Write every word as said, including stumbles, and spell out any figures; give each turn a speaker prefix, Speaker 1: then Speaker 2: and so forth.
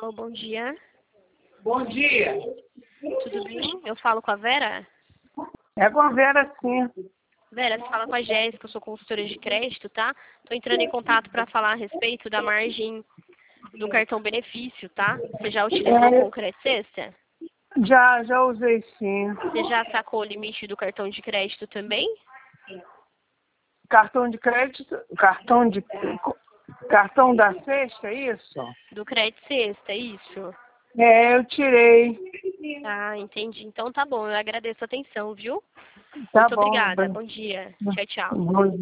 Speaker 1: Alô, bom dia.
Speaker 2: Bom dia.
Speaker 1: Tudo bem? Eu falo com a Vera?
Speaker 2: É com a Vera, sim.
Speaker 1: Vera, você fala com a Jéssica, eu sou consultora de crédito, tá? Tô entrando em contato para falar a respeito da margem do cartão benefício, tá? Você já utilizou
Speaker 2: É,
Speaker 1: com o Crédito Sexta?
Speaker 2: já, já usei, sim.
Speaker 1: Você já sacou o limite do cartão de crédito também?
Speaker 2: Cartão de crédito, cartão de... Cartão da sexta, é isso?
Speaker 1: Do Crédito Sexta, é isso?
Speaker 2: É, eu tirei.
Speaker 1: Ah, entendi. Então tá bom, eu agradeço a atenção, viu?
Speaker 2: Tá
Speaker 1: Muito
Speaker 2: bom.
Speaker 1: obrigada. Bom dia. Tchau, tchau.
Speaker 2: Bom dia.